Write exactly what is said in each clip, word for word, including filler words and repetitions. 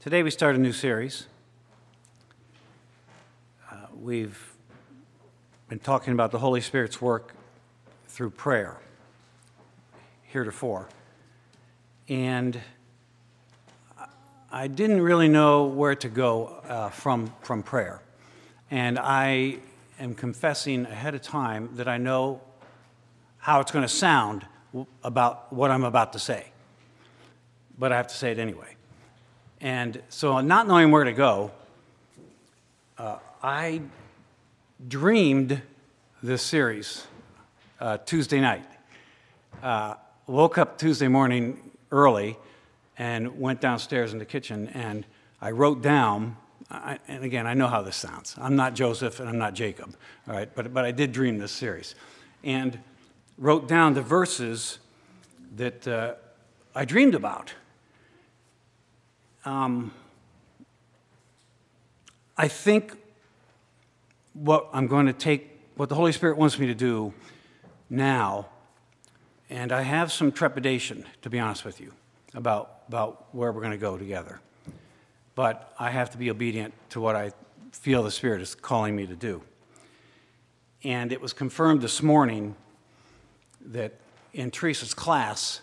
Today we start a new series. Uh, we've been talking about the Holy Spirit's work through prayer heretofore. And I didn't really know where to go uh, from, from prayer. And I am confessing ahead of time that I know how it's going to sound about what I'm about to say. But I have to say it anyway. And so not knowing where to go, uh, I dreamed this series uh, Tuesday night. Uh, woke up Tuesday morning early and went downstairs in the kitchen, and I wrote down, I, and again, I know how this sounds. I'm not Joseph and I'm not Jacob, all right? But, but I did dream this series. And wrote down the verses that uh, I dreamed about. Um, I think what I'm going to take, what the Holy Spirit wants me to do now, and I have some trepidation, to be honest with you, about, about where we're going to go together. But I have to be obedient to what I feel the Spirit is calling me to do. And it was confirmed this morning that in Teresa's class,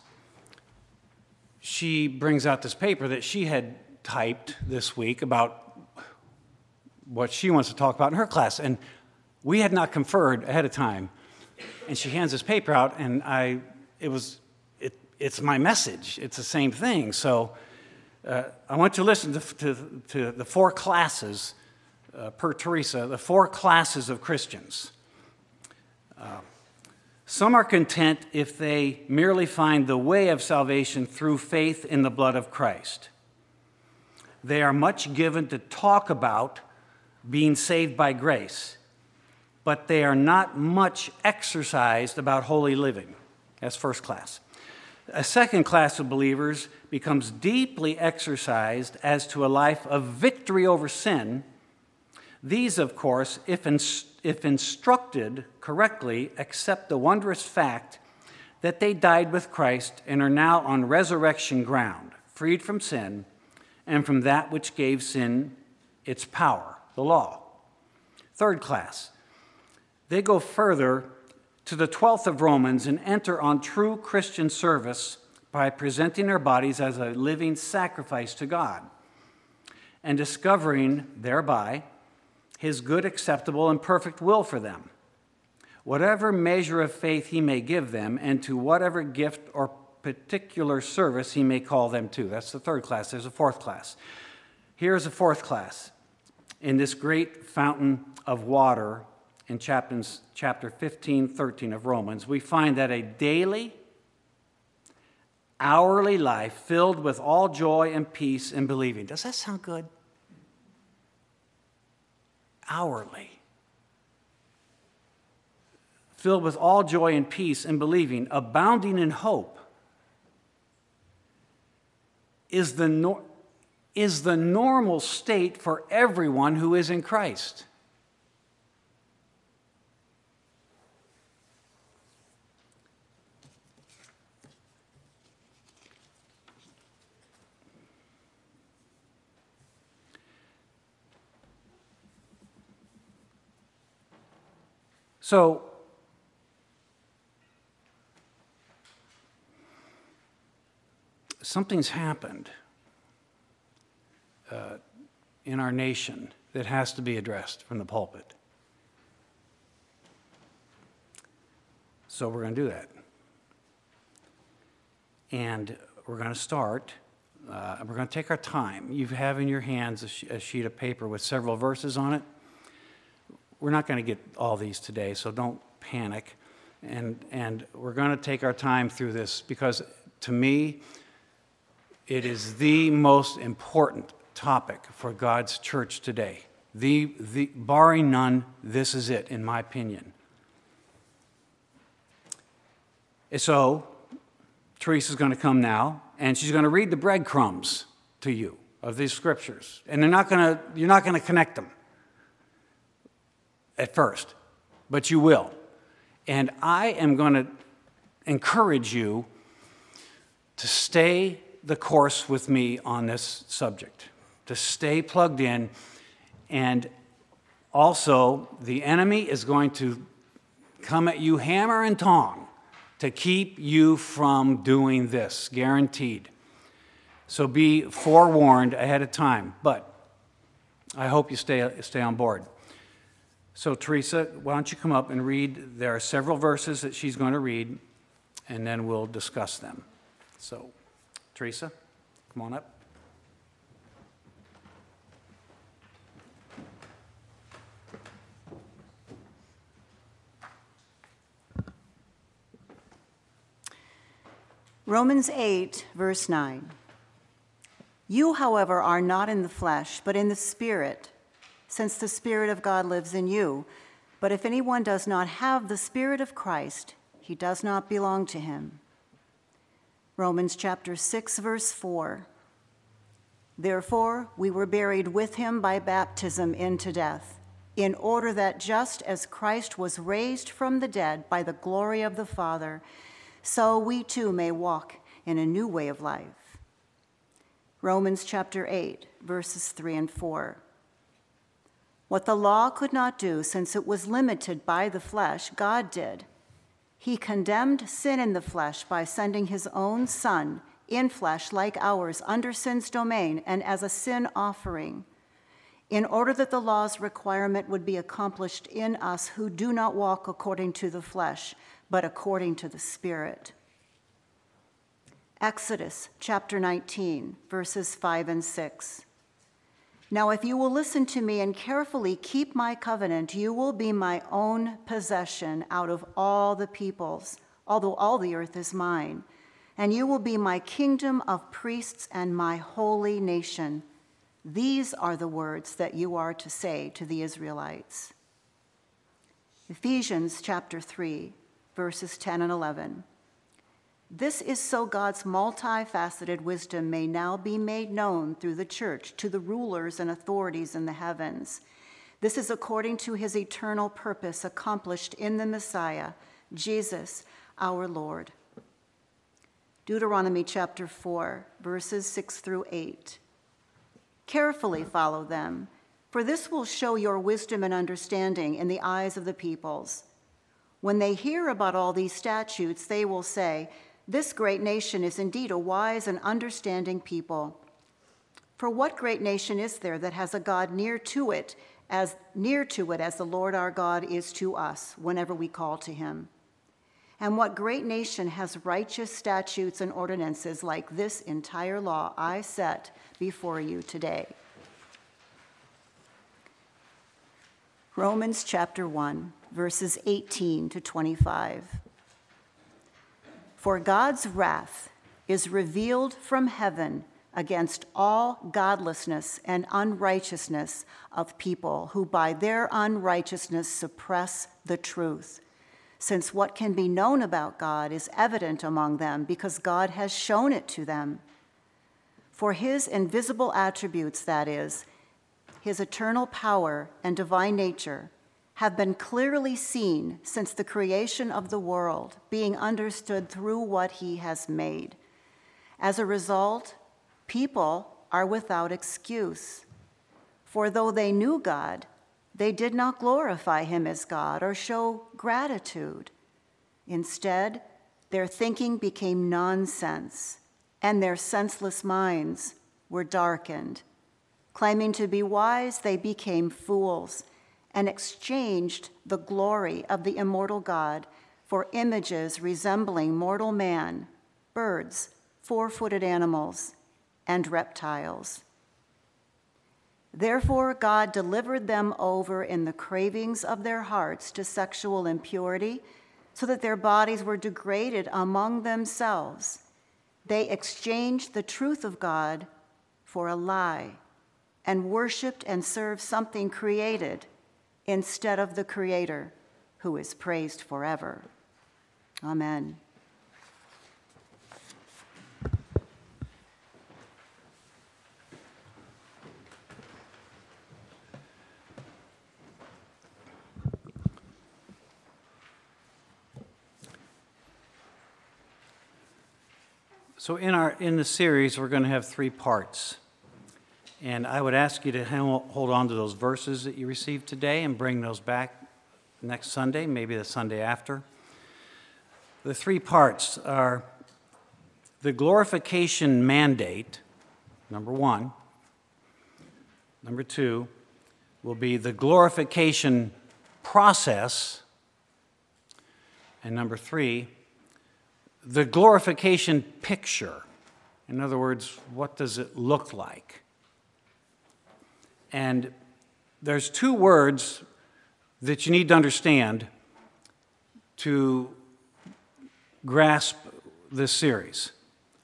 she brings out this paper that she had typed this week about what she wants to talk about in her class. And we had not conferred ahead of time. And she hands this paper out, and I, it was, it, it's my message. It's the same thing. So uh, I want you to listen to, to, to the four classes, uh, per Teresa, the four classes of Christians. Uh, Some are content if they merely find the way of salvation through faith in the blood of Christ. They are much given to talk about being saved by grace, but they are not much exercised about holy living. That's first class. A second class of believers becomes deeply exercised as to a life of victory over sin. These, of course, if instructed, if instructed correctly, accept the wondrous fact that they died with Christ and are now on resurrection ground, freed from sin and from that which gave sin its power, the law. Third class, they go further to the twelfth of Romans and enter on true Christian service by presenting their bodies as a living sacrifice to God and discovering thereby His good, acceptable, and perfect will for them, whatever measure of faith He may give them, and to whatever gift or particular service He may call them to. That's the third class. There's a fourth class. Here's a fourth class. In this great fountain of water in chapter fifteen, thirteen of Romans, we find that a daily, hourly life filled with all joy and peace in believing. Does that sound good? Hourly, filled with all joy and peace in believing, abounding in hope, is the, nor- is the normal state for everyone who is in Christ. So, something's happened uh, in our nation that has to be addressed from the pulpit. So we're going to do that. And we're going to start, uh, we're going to take our time. You have in your hands a, sh- a sheet of paper with several verses on it. We're not going to get all these today, so don't panic. And, and we're going to take our time through this because, to me, it is the most important topic for God's church today. The, the, barring none, this is it, in my opinion. So, Teresa's going to come now, and she's going to read the breadcrumbs to you of these scriptures. And they're not going to, you're not going to connect them at first, but you will. And I am going to encourage you to stay the course with me on this subject. to stay plugged in. And also, the enemy is going to come at you hammer and tong to keep you from doing this, guaranteed. So be forewarned ahead of time. But I hope you stay, stay on board. So Teresa, why don't you come up and read? There are several verses that she's going to read, and then we'll discuss them. So, Teresa, come on up. Romans eight, verse nine. You, however, are not in the flesh, but in the Spirit, since the Spirit of God lives in you. But if anyone does not have the Spirit of Christ, he does not belong to him. Romans chapter six, verse four. Therefore, we were buried with him by baptism into death, in order that just as Christ was raised from the dead by the glory of the Father, so we too may walk in a new way of life. Romans chapter eight, verses three and four. What the law could not do, since it was limited by the flesh, God did. He condemned sin in the flesh by sending his own Son in flesh like ours under sin's domain and as a sin offering, in order that the law's requirement would be accomplished in us who do not walk according to the flesh, but according to the Spirit. Exodus chapter nineteen, verses five and six. Now, if you will listen to me and carefully keep my covenant, you will be my own possession out of all the peoples, although all the earth is mine. And you will be my kingdom of priests and my holy nation. These are the words that you are to say to the Israelites. Ephesians chapter three, verses ten and eleven. This is so God's multifaceted wisdom may now be made known through the church to the rulers and authorities in the heavens. This is according to his eternal purpose accomplished in the Messiah, Jesus, our Lord. Deuteronomy chapter four, verses six through eight. Carefully follow them, for this will show your wisdom and understanding in the eyes of the peoples. When they hear about all these statutes, they will say, this great nation is indeed a wise and understanding people. For what great nation is there that has a God near to it, as near to it as the Lord our God is to us whenever we call to him? And what great nation has righteous statutes and ordinances like this entire law I set before you today? Romans chapter one, verses eighteen to twenty-five. For God's wrath is revealed from heaven against all godlessness and unrighteousness of people who by their unrighteousness suppress the truth, since what can be known about God is evident among them because God has shown it to them. For his invisible attributes, that is, his eternal power and divine nature, have been clearly seen since the creation of the world, being understood through what he has made. As a result, people are without excuse. For though they knew God, they did not glorify him as God or show gratitude. Instead, their thinking became nonsense, and their senseless minds were darkened. Claiming to be wise, they became fools and exchanged the glory of the immortal God for images resembling mortal man, birds, four-footed animals, and reptiles. Therefore, God delivered them over in the cravings of their hearts to sexual impurity, so that their bodies were degraded among themselves. They exchanged the truth of God for a lie and worshiped and served something created instead of the Creator, who is praised forever. Amen. So in our in the series, we're going to have three parts. And I would ask you to hold on to those verses that you received today and bring those back next Sunday, maybe the Sunday after. The three parts are the glorification mandate, number one. Number two will be the glorification process. And number three, the glorification picture. In other words, what does it look like? And there's two words that you need to understand to grasp this series.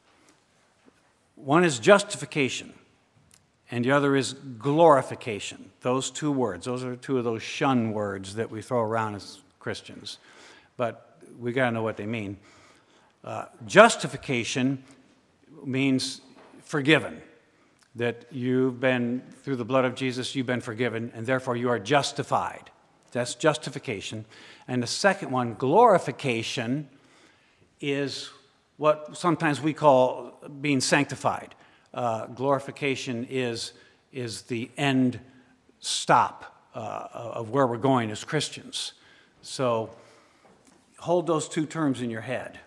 One is justification, and the other is glorification. Those two words, those are two of those shun words that we throw around as Christians, but we got to know what they mean. Uh, justification means forgiven, that you've been, through the blood of Jesus, you've been forgiven, and therefore you are justified. That's justification. And the second one, glorification, is what sometimes we call being sanctified. Uh, glorification is, is the end stop uh, of where we're going as Christians. So hold those two terms in your head.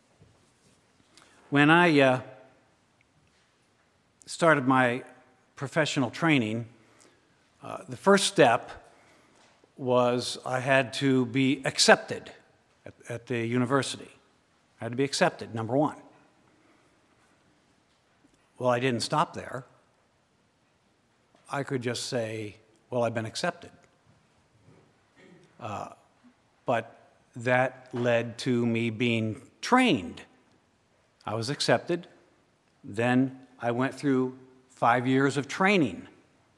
When I uh, started my professional training, uh, the first step was I had to be accepted at, at the university. I had to be accepted, number one. Well, I didn't stop there. I could just say, well, I've been accepted. Uh, but that led to me being trained. I was accepted. Then I went through five years of training.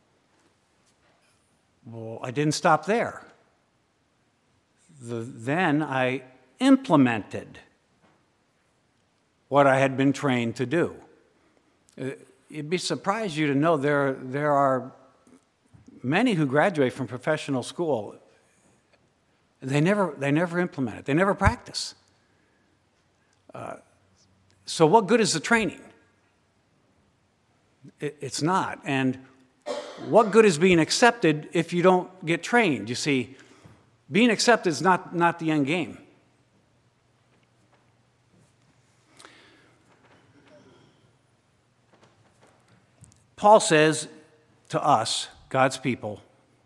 Well, I didn't stop there. The, then I implemented what I had been trained to do. It'd be surprised you to know there, there are many who graduate from professional school. They never, they never implement it. They never practice. Uh, so what good is the training? It, it's not. And what good is being accepted if you don't get trained? You see, being accepted is not, not the end game. Paul says to us, God's people,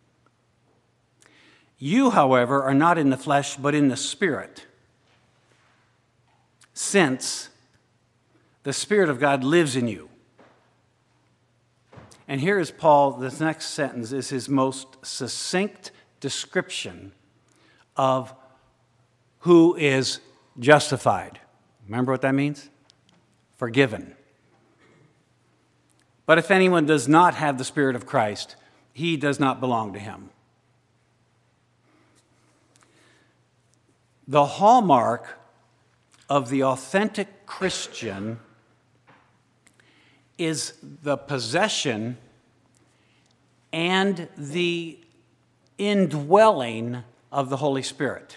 you, however, are not in the flesh, but in the Spirit, since the Spirit of God lives in you. And here is Paul, this next sentence is his most succinct description of who is justified. Remember what that means? Forgiven. But if anyone does not have the Spirit of Christ, he does not belong to him. The hallmark of the authentic Christian is the possession and the indwelling of the Holy Spirit.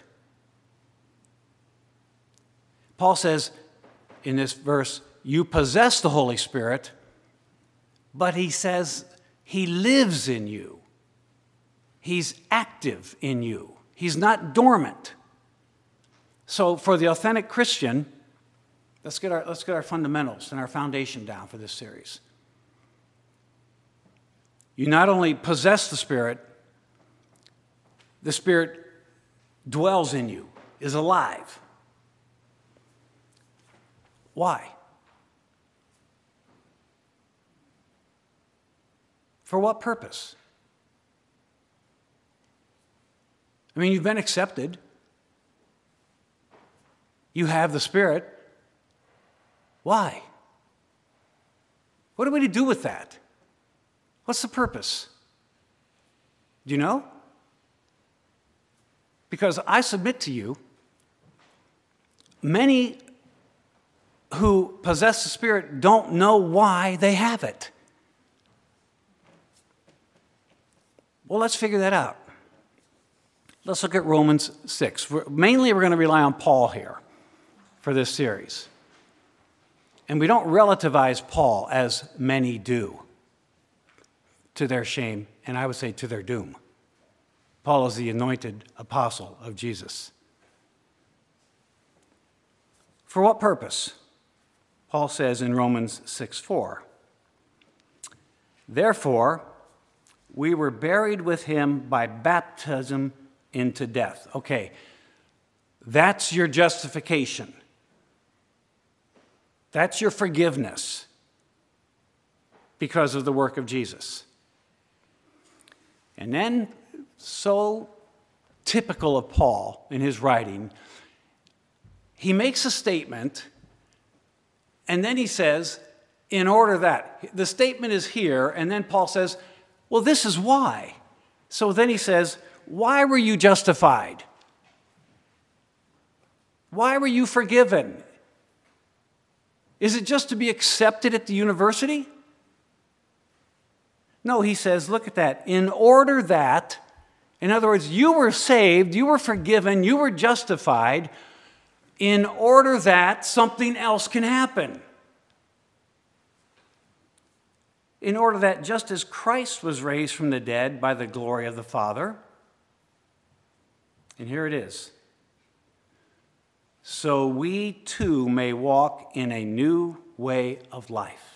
Paul says in this verse, you possess the Holy Spirit, but he says he lives in you. He's active in you. He's not dormant. So for the authentic Christian, let's get our, let's get our fundamentals and our foundation down for this series. You not only possess the Spirit, the Spirit dwells in you, is alive. Why? For what purpose? I mean, you've been accepted. You have the Spirit. Why? What are we to do with that? What's the purpose? Do you know? Because I submit to you, many who possess the Spirit don't know why they have it. Well, let's figure that out. Let's look at Romans six. We're, mainly, we're going to rely on Paul here for this series. And we don't relativize Paul as many do. to their shame, and I would say to their doom. Paul is the anointed apostle of Jesus. For what purpose? Paul says in Romans six four, therefore, we were buried with him by baptism into death. Okay, that's your justification. That's your forgiveness because of the work of Jesus. And then, so typical of Paul in his writing, he makes a statement, and then he says, in order that, the statement is here, and then Paul says, well, this is why. So then he says, why were you justified? Why were you forgiven? Is it just to be accepted at the university? No, he says, look at that. In order that, in other words, you were saved, you were forgiven, you were justified, in order that something else can happen. In order that just as Christ was raised from the dead by the glory of the Father, and here it is, so we too may walk in a new way of life.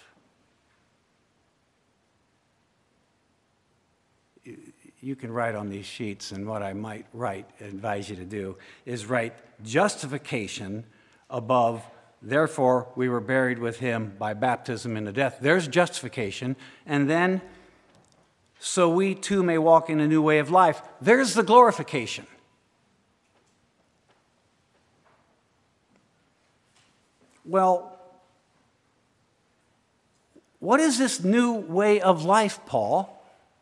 You can write on these sheets, and what I might write, advise you to do, is write justification above, therefore we were buried with him by baptism into death. There's justification. And then, so we too may walk in a new way of life. There's the glorification. Well, what is this new way of life, Paul?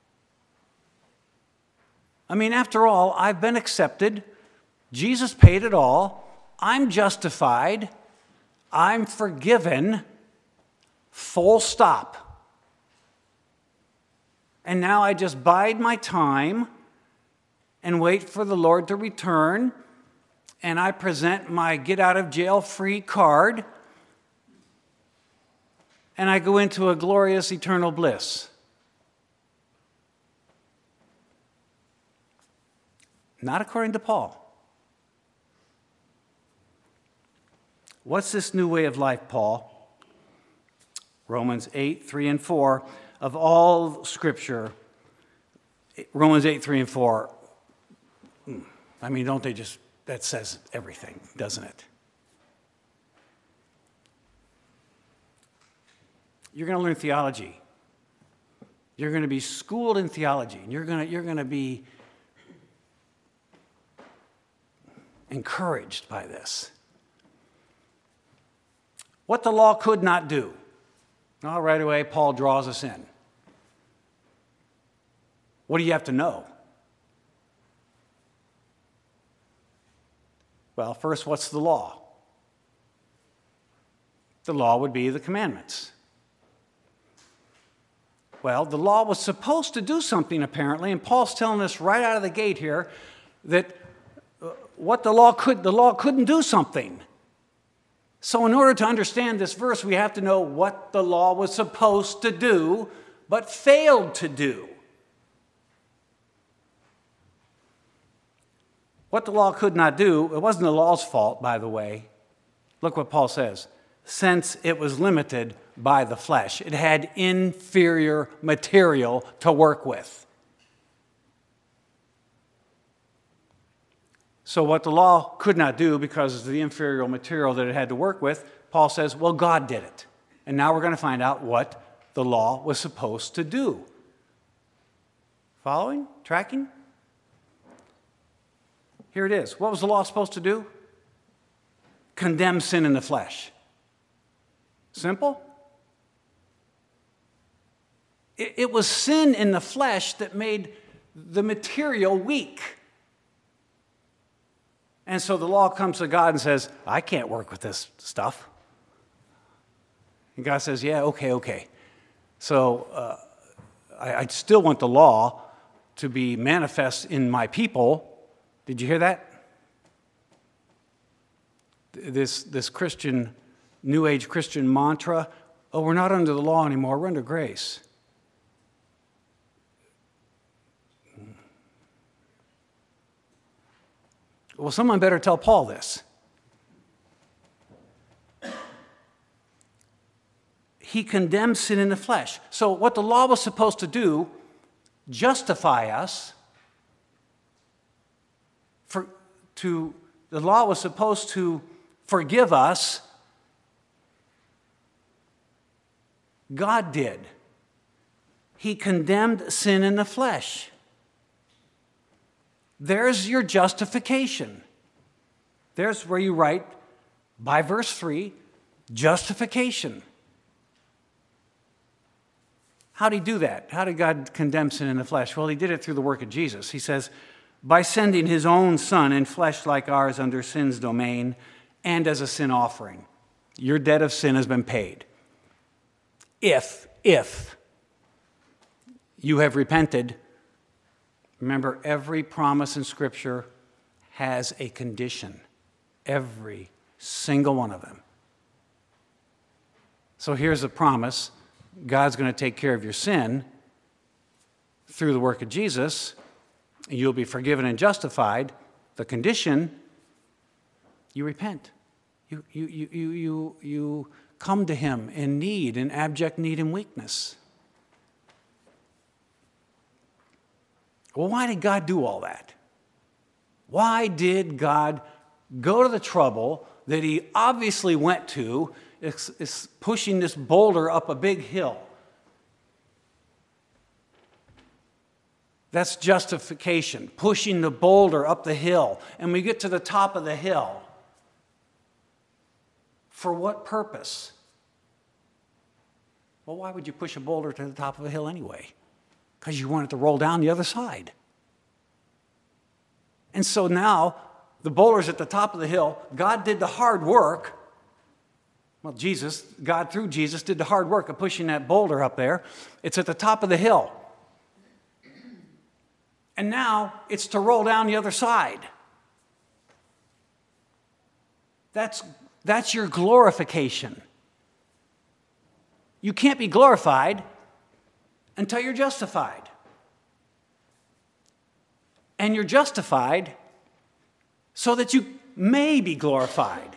I mean, after all, I've been accepted. Jesus paid it all. I'm justified. I'm forgiven. Full stop. And now I just bide my time and wait for the Lord to return, and I present my get-out-of-jail-free card, and I go into a glorious eternal bliss. Not according to Paul. What's this new way of life, Paul? Romans eight, three and four. Of all Scripture, Romans eight, three and four, I mean, don't they just, that says everything, doesn't it? You're going to learn theology. You're going to be schooled in theology. And you're going to, you're going to be encouraged by this. What the law could not do. Now, right away, Paul draws us in. What do you have to know? Well, first, what's the law? The law would be the commandments. Well, the law was supposed to do something, apparently, and Paul's telling us right out of the gate here that what the law could, the law couldn't do something. So in order to understand this verse, we have to know what the law was supposed to do, but failed to do. What the law could not do, it wasn't the law's fault, by the way. Look what Paul says. Since it was limited by the flesh, it had inferior material to work with. So what the law could not do because of the inferior material that it had to work with, Paul says, well, God did it. And now we're going to find out what the law was supposed to do. Following? Tracking? Here it is. What was the law supposed to do? Condemn sin in the flesh. Simple? It, it was sin in the flesh that made the material weak. And so the law comes to God and says, I can't work with this stuff. And God says, yeah, okay, okay. So uh, I, I still want the law to be manifest in my people. Did you hear that? This, this Christian, New Age Christian mantra, oh, we're not under the law anymore, we're under grace. Well, someone better tell Paul this. He condemns sin in the flesh. So what the law was supposed to do, justify us, for, to, the law was supposed to forgive us, God did. He condemned sin in the flesh. There's your justification. There's where you write, by verse three, justification. How did he do that? How did God condemn sin in the flesh? Well, he did it through the work of Jesus. He says, by sending his own son in flesh like ours under sin's domain and as a sin offering. Your debt of sin has been paid. If, if you have repented, remember, every promise in Scripture has a condition. Every single one of them. So here's a promise. God's going to take care of your sin through the work of Jesus. You'll be forgiven and justified. The condition, you repent. You, you, you, you, you, you come to him in need, in abject need and weakness. Well, why did God do all that? Why did God go to the trouble that he obviously went to, is, is pushing this boulder up a big hill? That's justification, pushing the boulder up the hill. And we get to the top of the hill. For what purpose? Well, why would you push a boulder to the top of a hill anyway? Because you want it to roll down the other side. And so now, the boulder's at the top of the hill. God did the hard work. Well, Jesus, God through Jesus did the hard work of pushing that boulder up there. It's at the top of the hill. And now it's to roll down the other side. That's, that's your glorification. You can't be glorified until you're justified. And you're justified so that you may be glorified.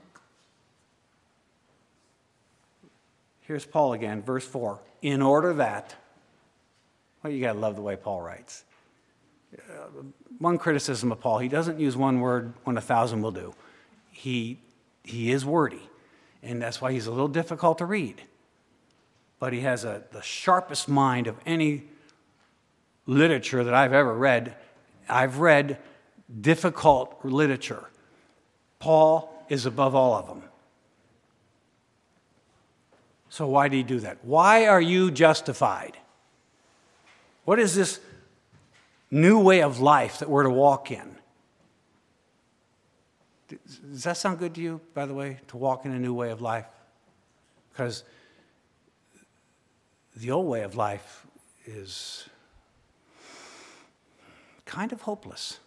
Here's Paul again, verse four. In order that, well, you got to love the way Paul writes. Uh, one criticism of Paul, he doesn't use one word when a thousand will do. He, he is wordy, and that's why he's a little difficult to read. But he has a, the sharpest mind of any literature that I've ever read. I've read difficult literature. Paul is above all of them. So why did he do that? Why are you justified? What is this new way of life that we're to walk in? Does that sound good to you, by the way, to walk in a new way of life? Because the old way of life is kind of hopeless.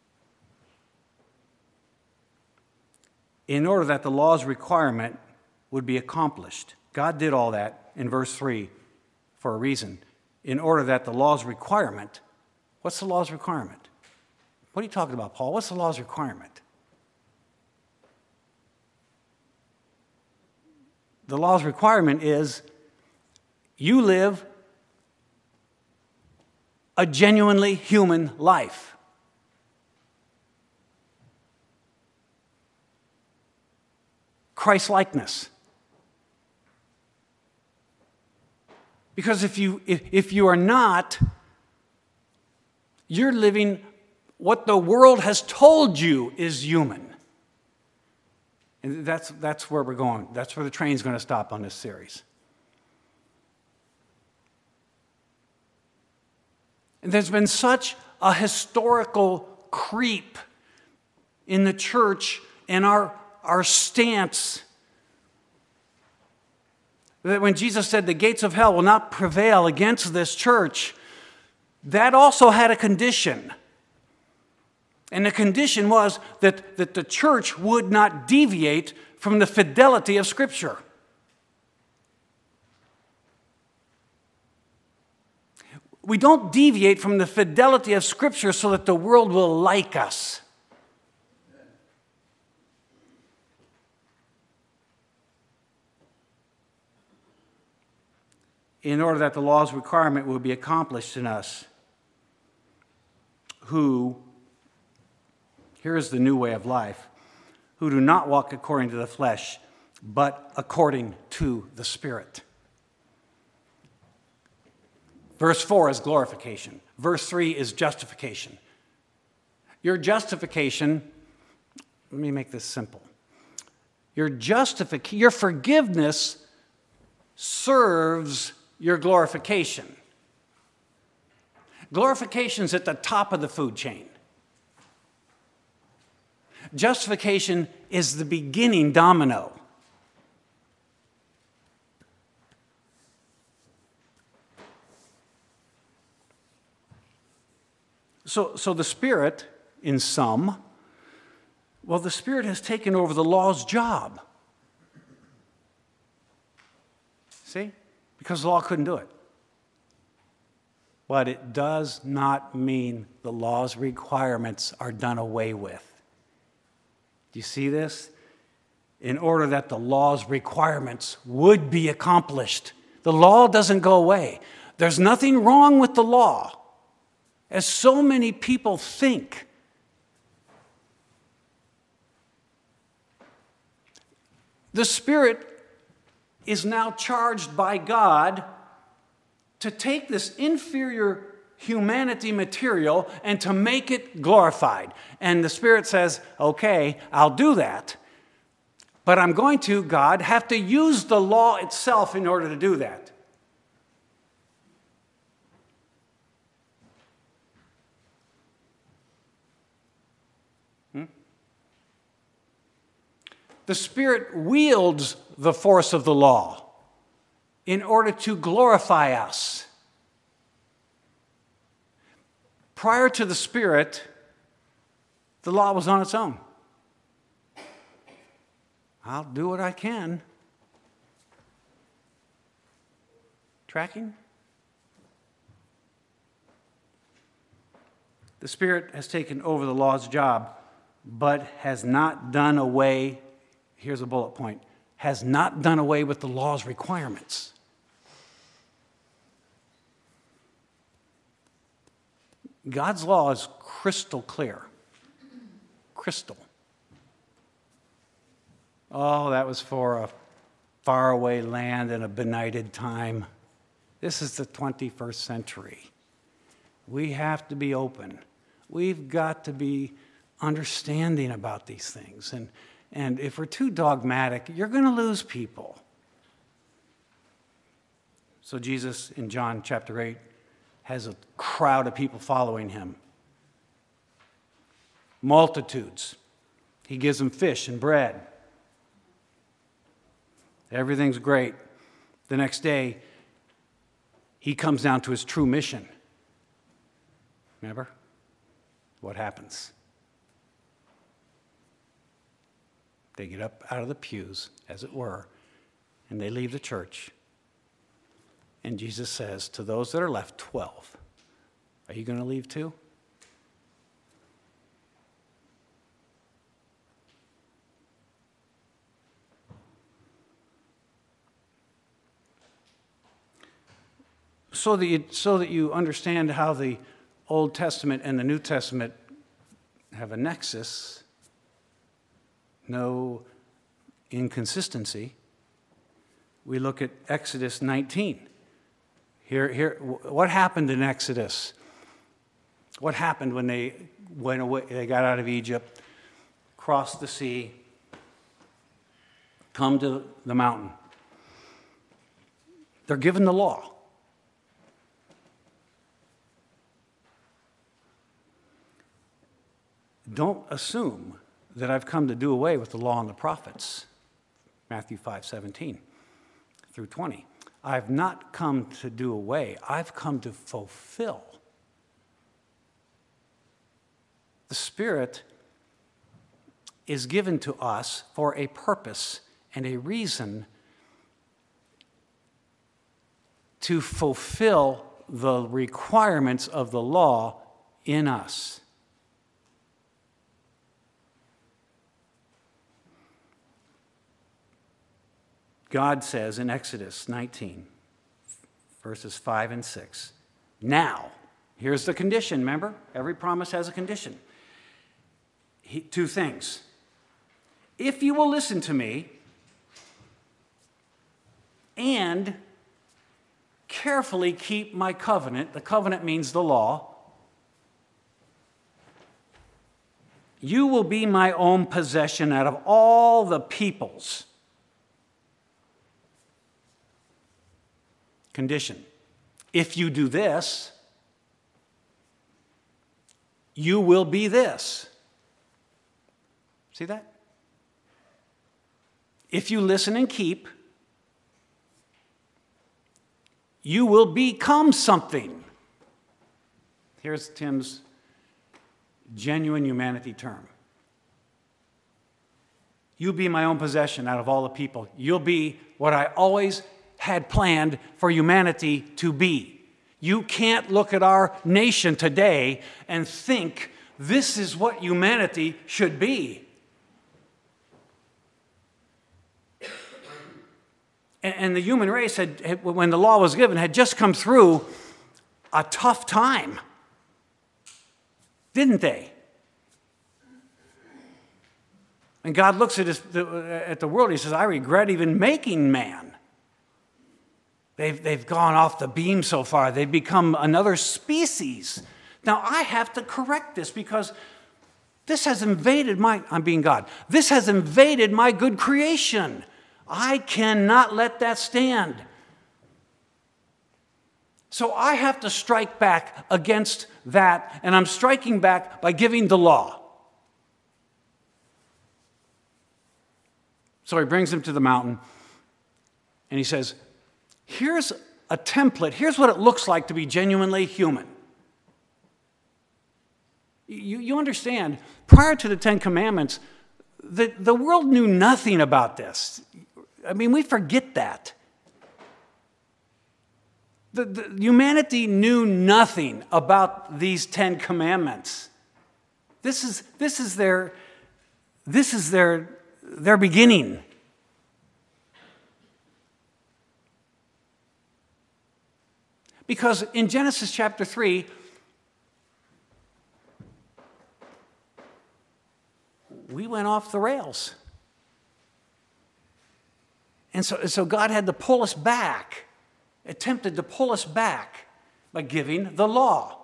In order that the law's requirement would be accomplished. God did all that in verse three for a reason. In order that the law's requirement, what's the law's requirement? What are you talking about, Paul? What's the law's requirement? The law's requirement is you live a genuinely human life. Christ-likeness. Because if you, if, if you are not, you're living what the world has told you is human. And that's, that's where we're going. That's where the train's going to stop on this series. And there's been such a historical creep in the church and our, our stance that when Jesus said the gates of hell will not prevail against this church, that also had a condition. And the condition was that, that the church would not deviate from the fidelity of Scripture. We don't deviate from the fidelity of Scripture so that the world will like us. in order that the law's requirement will be accomplished in us, who, here's the new way of life, who do not walk according to the flesh, but according to the Spirit. Verse four is glorification. Verse three is justification. Your justification, let me make this simple. Your justification, your forgiveness serves your glorification. Glorification's at the top of the food chain. Justification is the beginning domino. So, so the Spirit, in sum, well, the Spirit has taken over the law's job. See? Because the law couldn't do it. But it does not mean the law's requirements are done away with. Do you see this? In order that the law's requirements would be accomplished. The law doesn't go away. There's nothing wrong with the law, as so many people think. The Spirit is now charged by God to take this inferior humanity material and to make it glorified. And the Spirit says, okay, I'll do that. But I'm going to, God, have to use the law itself in order to do that. Hmm? The Spirit wields the force of the law in order to glorify us. Prior to the Spirit, the law was on its own. I'll do what I can. Tracking? The Spirit has taken over the law's job, but has not done away, here's a bullet point, has not done away with the law's requirements. God's law is crystal clear. Crystal. Oh, that was for a faraway land in a benighted time. This is the twenty-first century. We have to be open. We've got to be understanding about these things. And, and if we're too dogmatic, you're going to lose people. So Jesus, in John chapter eight, has a crowd of people following him. Multitudes. He gives them fish and bread. Everything's great. The next day, he comes down to his true mission. Remember? What happens? They get up out of the pews, as it were, and they leave the church. And Jesus says to those that are left, twelve, are you going to leave too? So that you, so that you understand how the Old Testament and the New Testament have a nexus, no inconsistency, we look at Exodus nineteen. Here, here, what happened in Exodus? What happened when they went away? They got out of Egypt, crossed the sea, come to the mountain. They're given the law. Don't assume that I've come to do away with the law and the prophets. Matthew five seventeen through twenty. I've not come to do away. I've come to fulfill. The Spirit is given to us for a purpose and a reason to fulfill the requirements of the law in us. God says in Exodus nineteen, verses five and six. Now, here's the condition, remember? Every promise has a condition. He, two things. If you will listen to me and carefully keep my covenant, the covenant means the law, you will be my own possession out of all the peoples. Condition. If you do this, you will be this. See that? If you listen and keep, you will become something. Here's Tim's genuine humanity term. You'll be my own possession out of all the people. You'll be what I always had planned for humanity to be. You can't look at our nation today and think this is what humanity should be. And the human race, had, when the law was given, had just come through a tough time, didn't they? And God looks at, his, at the world, he says, I regret even making man. They've, they've gone off the beam so far. They've become another species. Now, I have to correct this because this has invaded my, I'm being God, this has invaded my good creation. I cannot let that stand. So I have to strike back against that, and I'm striking back by giving the law. So he brings him to the mountain, and he says, here's a template. Here's what it looks like to be genuinely human. You, you understand, prior to the Ten Commandments, the, the world knew nothing about this. I mean, we forget that. The, the, humanity knew nothing about these Ten Commandments. This is, this is their, this is their, their beginning. Because in Genesis chapter three, we went off the rails. And so, so God had to pull us back, attempted to pull us back by giving the law.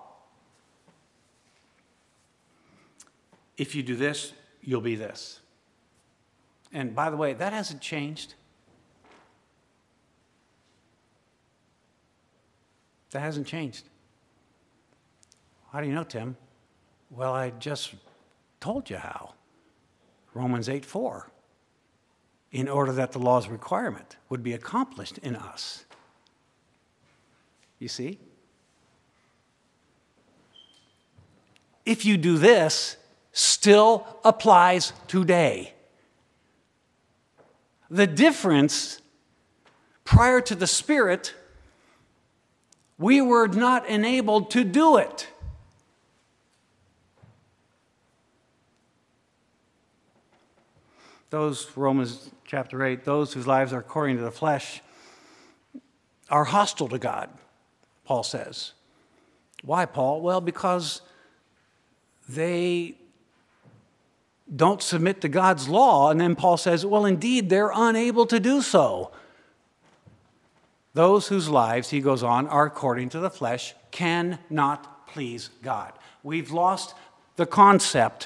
If you do this, you'll be this. And by the way, that hasn't changed. That hasn't changed. How do you know, Tim? Well, I just told you how. Romans eight four. In order that the law's requirement would be accomplished in us. You see? If you do this, still applies today. The difference, prior to the Spirit, we were not enabled to do it. Those, Romans chapter eight, those whose lives are according to the flesh are hostile to God, Paul says. Why, Paul? Well, because they don't submit to God's law. And then Paul says, well, indeed, they're unable to do so. Those whose lives, he goes on, are according to the flesh cannot please God. We've lost the concept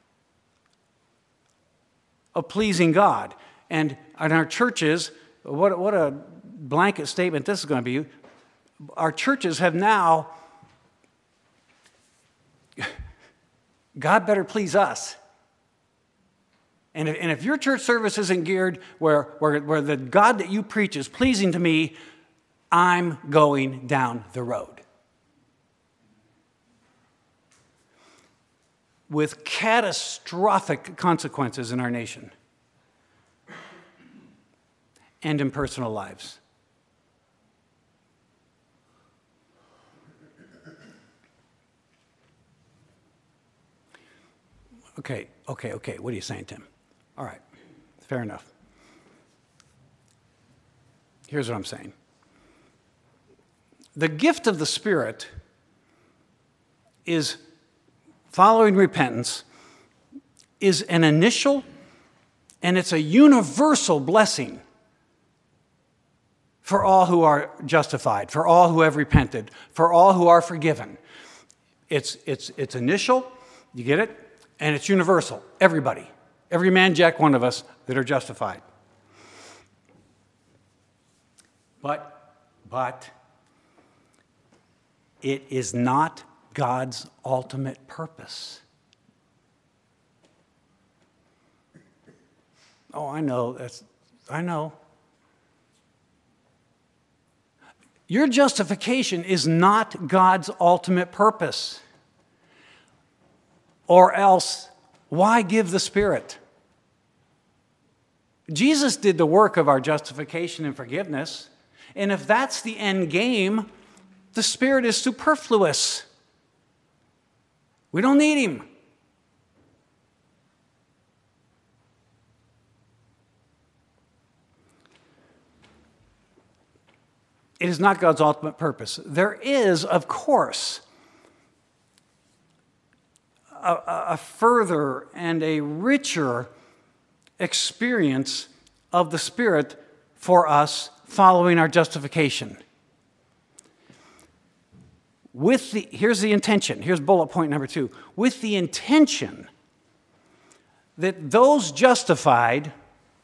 of pleasing God. And in our churches, what, what a blanket statement this is going to be. Our churches have now, God better please us. And if, and if your church service isn't geared where, where, where the God that you preach is pleasing to me, I'm going down the road. With catastrophic consequences in our nation and in personal lives. Okay, okay, okay. What are you saying, Tim? All right, fair enough. Here's what I'm saying. The gift of the Spirit is, following repentance, is an initial and it's a universal blessing for all who are justified, for all who have repented, for all who are forgiven. It's, it's, it's initial, you get it? And it's universal. Everybody. Every man, jack, one of us that are justified. But, but, it is not God's ultimate purpose. Oh, I know. That's, I know. Your justification is not God's ultimate purpose. Or else, why give the Spirit? Jesus did the work of our justification and forgiveness. And if that's the end game, the Spirit is superfluous. We don't need Him. It is not God's ultimate purpose. There is, of course, a, a further and a richer experience of the Spirit for us following our justification. With the, here's the intention. Here's bullet point number two. With the intention that those justified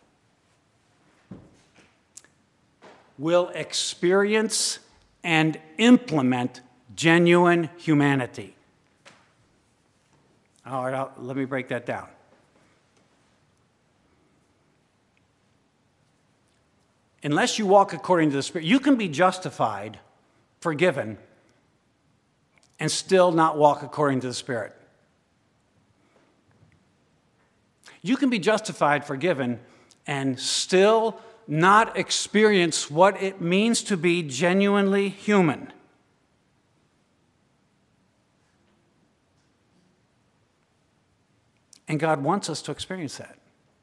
will experience and implement genuine humanity. All right, I'll, let me break that down. Unless you walk according to the Spirit, you can be justified, forgiven, and still not walk according to the Spirit. You can be justified, forgiven, and still not experience what it means to be genuinely human. And God wants us to experience that.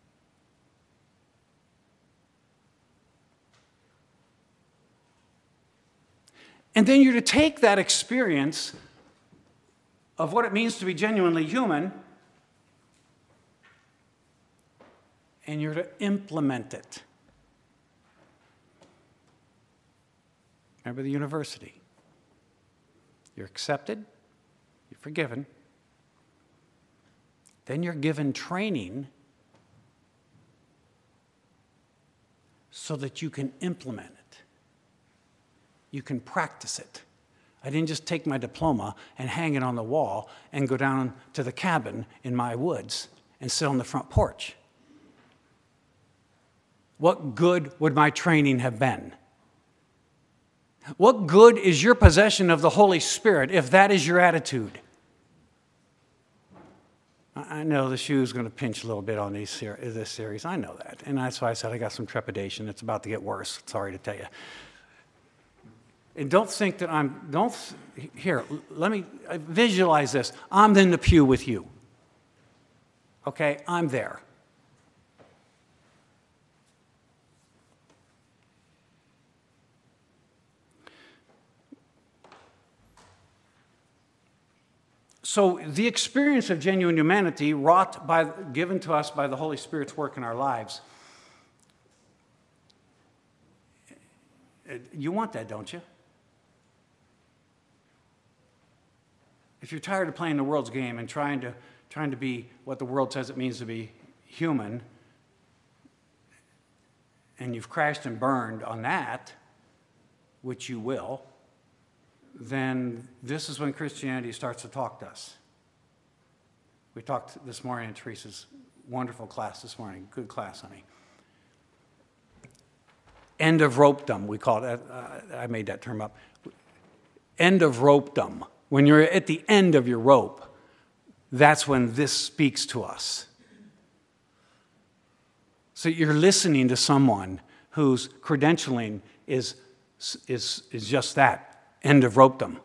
And then you're to take that experience of what it means to be genuinely human, and you're to implement it. Remember the university. You're accepted, you're forgiven, then you're given training so that you can implement it. You can practice it. I didn't just take my diploma and hang it on the wall and go down to the cabin in my woods and sit on the front porch. What good would my training have been? What good is your possession of the Holy Spirit if that is your attitude? I know the shoe's going to pinch a little bit on these ser- this series. I know that. And that's why I said I got some trepidation. It's about to get worse. Sorry to tell you. And don't think that I'm, don't, here, let me visualize this. I'm in the pew with you. Okay? I'm there. So the experience of genuine humanity wrought by, given to us by the Holy Spirit's work in our lives, you want that, don't you? If you're tired of playing the world's game and trying to, trying to be what the world says it means to be human, and you've crashed and burned on that, which you will, then this is when Christianity starts to talk to us. We talked this morning in Teresa's wonderful class this morning. Good class, honey. End of ropedom, we call it. Uh, I made that term up. End of ropedom. When you're at the end of your rope, that's when this speaks to us. So you're listening to someone whose credentialing is, is, is just that. End of ropedom.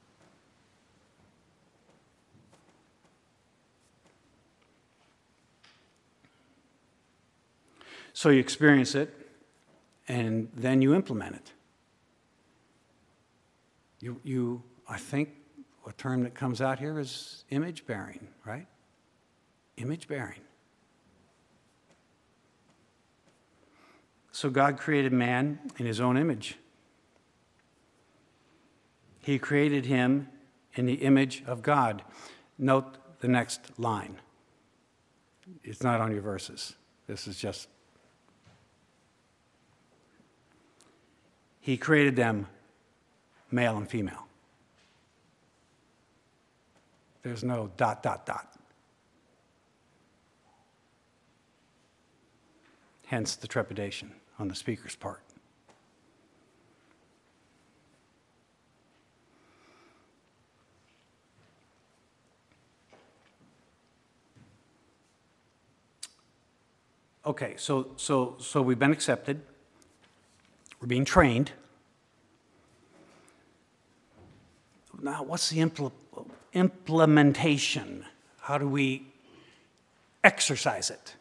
So you experience it, and then you implement it. You, you, I think a term that comes out here is image bearing, right? Image bearing. So God created man in his own image. He created him in the image of God. Note the next line. It's not on your verses. This is just. He created them male and female. There's no dot, dot, dot. Hence the trepidation on the speaker's part. Okay, so so so we've been accepted. We're being trained. Now, what's the impl- implementation? How do we exercise it?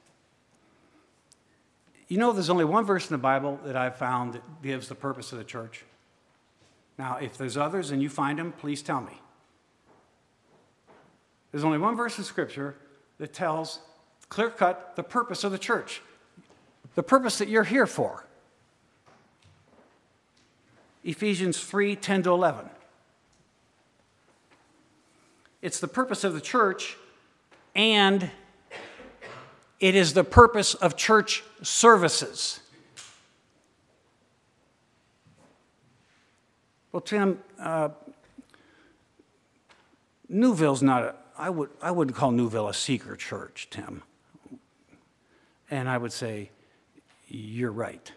You know, there's only one verse in the Bible that I've found that gives the purpose of the church. Now, if there's others and you find them, please tell me. There's only one verse in Scripture that tells clear-cut the purpose of the church, the purpose that you're here for. Ephesians three, ten to eleven. It's the purpose of the church, and it is the purpose of church services. Well, Tim, uh, Newville's not a, I would, I wouldn't call Newville a seeker church, Tim. And I would say, you're right.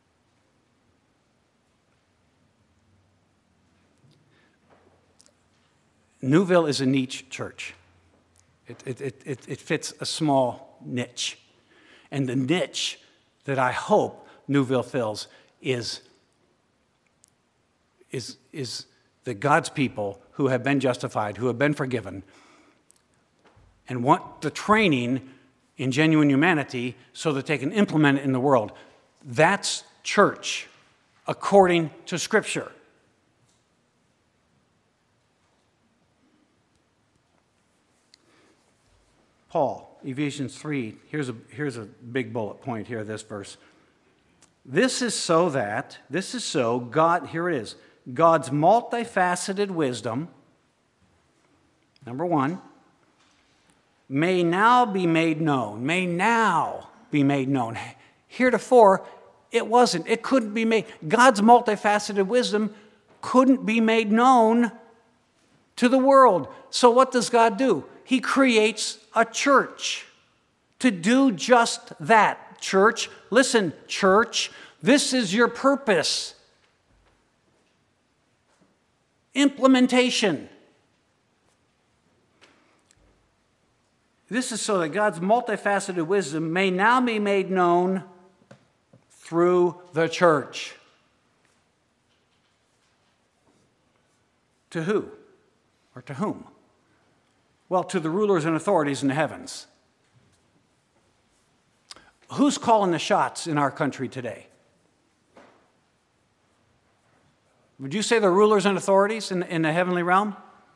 Newville is a niche church. It, it, it, it, it fits a small niche. And the niche that I hope Newville fills is, is, is the God's people who have been justified, who have been forgiven, and want the training in genuine humanity so that they can implement it in the world. That's church, according to Scripture. Paul, Ephesians three, here's a, here's a big bullet point here, this verse. This is so that, this is so, God, here it is, God's multifaceted wisdom, number one, may now be made known, may now be made known. Heretofore, it wasn't, it couldn't be made. God's multifaceted wisdom couldn't be made known to the world. So what does God do? He creates a church to do just that. Church, listen, church, this is your purpose. Implementation. This is so that God's multifaceted wisdom may now be made known through the church. To who? Or to whom? Well, to the rulers and authorities in the heavens. Who's calling the shots in our country today? Would you say the rulers and authorities in, in the heavenly realm?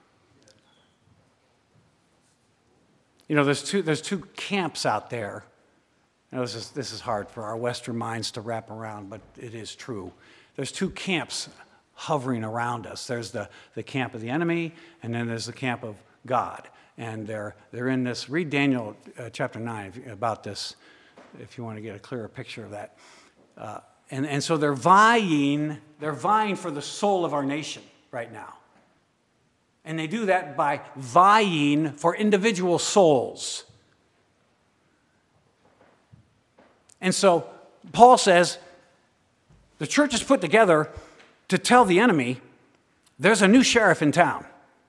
You know, there's two, there's two camps out there. You know, this is, this is hard for our Western minds to wrap around, but it is true. There's two camps hovering around us. There's the, the camp of the enemy, and then there's the camp of God. And they're, they're in this, read Daniel uh, chapter nine if, about this, if you want to get a clearer picture of that. Uh, and, and so they're vying, they're vying for the soul of our nation right now. And they do that by vying for individual souls. And so Paul says, the church is put together to tell the enemy, there's a new sheriff in town.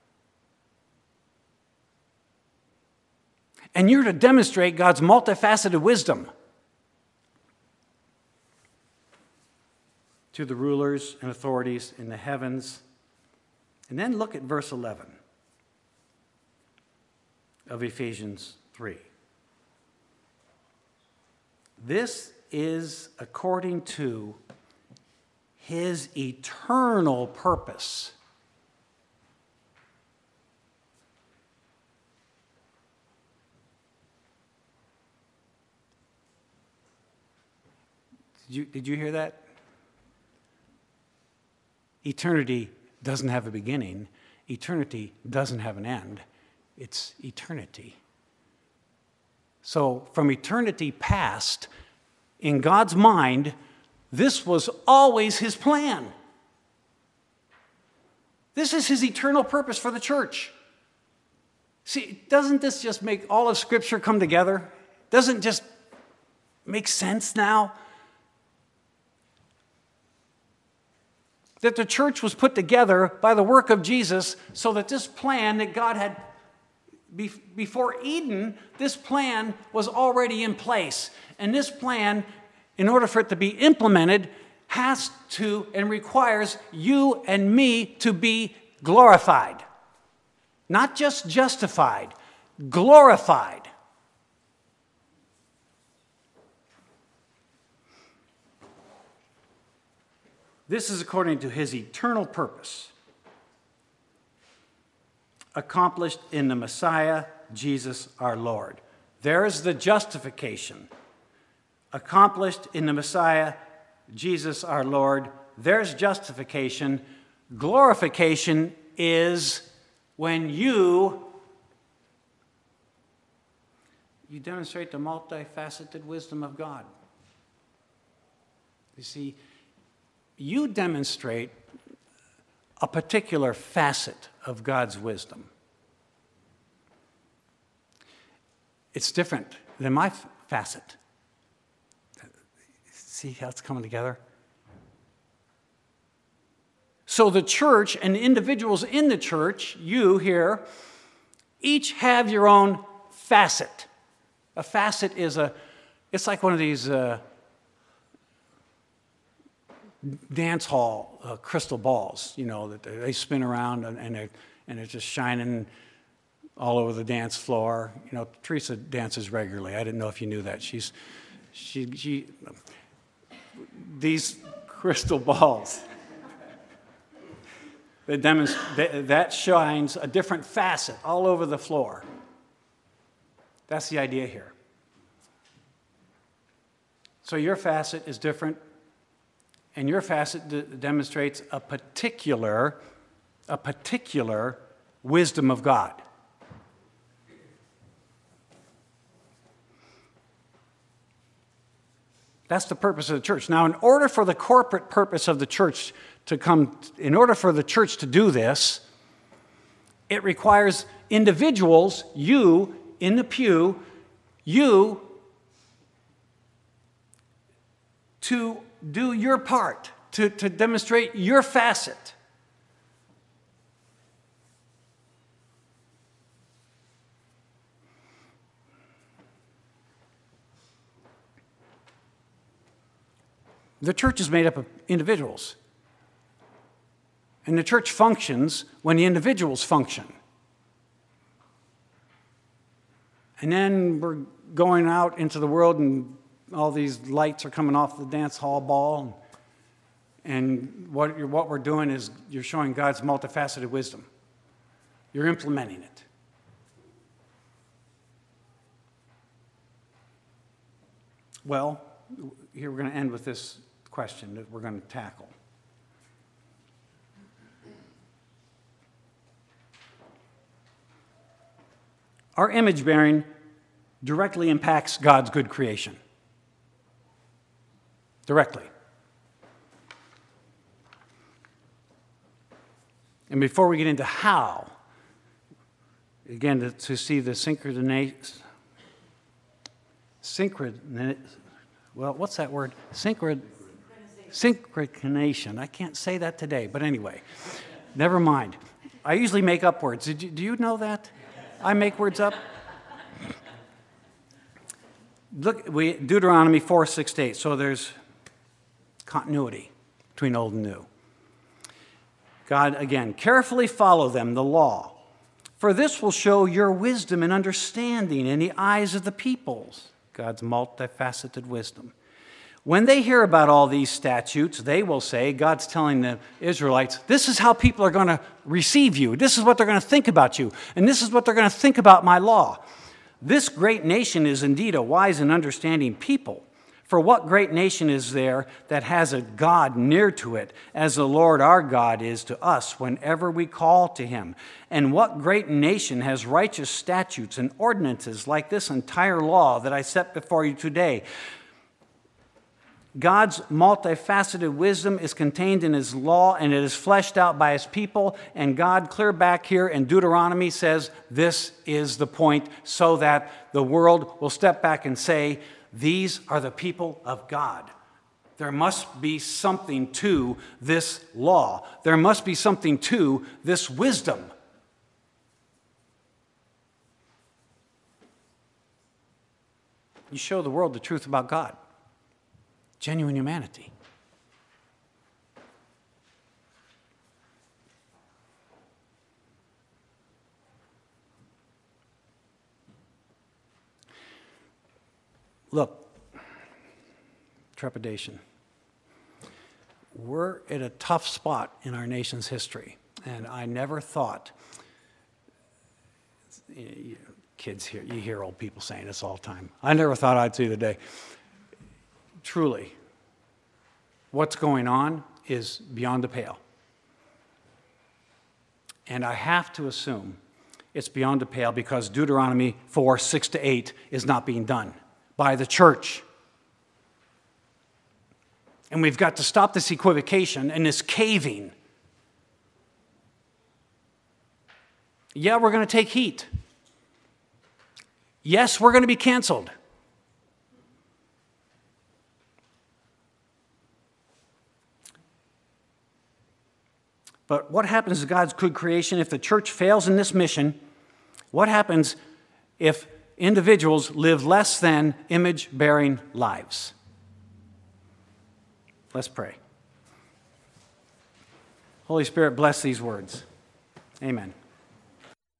And you're to demonstrate God's multifaceted wisdom to the rulers and authorities in the heavens. And then look at verse eleven of Ephesians three. This is according to his eternal purpose Did you, did you hear that? Eternity doesn't have a beginning. Eternity doesn't have an end. It's eternity. So from eternity past, in God's mind, this was always his plan. This is his eternal purpose for the church. See, doesn't this just make all of Scripture come together? Doesn't it just make sense now? That the church was put together by the work of Jesus so that this plan that God had before Eden, this plan was already in place. And this plan, in order for it to be implemented, has to and requires you and me to be glorified. Not just justified, glorified. This is according to his eternal purpose, accomplished in the Messiah, Jesus our Lord. There's the justification. Accomplished in the Messiah, Jesus our Lord. There's justification. Glorification is when you, you demonstrate the multifaceted wisdom of God. You see, you demonstrate a particular facet of God's wisdom. It's different than my f- facet. See how it's coming together? So the church and individuals in the church, you here, each have your own facet. A facet is a, it's like one of these uh, dance hall uh, crystal balls, you know, that they spin around and, and, they're, and they're just shining all over the dance floor. You know, Teresa dances regularly. I didn't know if you knew that. She's, she, she, these crystal balls, that, demonst- that shines a different facet all over the floor. That's the idea here. So your facet is different. And your facet d- demonstrates a particular, a particular wisdom of God. That's the purpose of the church. Now, in order for the corporate purpose of the church to come, in order for the church to do this, it requires individuals, you in the pew, you to do your part, to, to demonstrate your facet. The church is made up of individuals. And the church functions when the individuals function. And then we're going out into the world and all these lights are coming off the dance hall ball. And what, you're, what we're doing is you're showing God's multifaceted wisdom. You're implementing it. Well, here we're going to end with this question that we're going to tackle. Our image bearing directly impacts God's good creation. Directly. And before we get into how, again, to, to see the synchronization, synchron, well, what's that word? Synchron, synchronization. I can't say that today, but anyway, never mind. I usually make up words. Did you, do you know that? I make words up. Look, we Deuteronomy four, six to eight. So there's continuity between old and new. God, again, carefully follow them, the law, for this will show your wisdom and understanding in the eyes of the peoples. God's multifaceted wisdom. When they hear about all these statutes, they will say, God's telling the Israelites, this is how people are going to receive you. This is what they're going to think about you. And this is what they're going to think about my law. This great nation is indeed a wise and understanding people. For what great nation is there that has a God near to it, as the Lord our God is to us whenever we call to him? And what great nation has righteous statutes and ordinances like this entire law that I set before you today? God's multifaceted wisdom is contained in his law, and it is fleshed out by his people. And God, clear back here in Deuteronomy, says this is the point, so that the world will step back and say, these are the people of God. There must be something to this law. There must be something to this wisdom. You show the world the truth about God. Genuine humanity. Look, trepidation. We're at a tough spot in our nation's history, and I never thought, you know, kids hear, you hear old people saying this all the time. I never thought I'd see the day. Truly, what's going on is beyond the pale. And I have to assume it's beyond the pale because Deuteronomy four, six to eight is not being done by the church. And we've got to stop this equivocation and this caving. Yeah, we're going to take heat. Yes, we're going to be canceled. But what happens to God's good creation if the church fails in this mission? What happens if individuals live less than image-bearing lives? Let's pray. Holy Spirit, bless these words. Amen.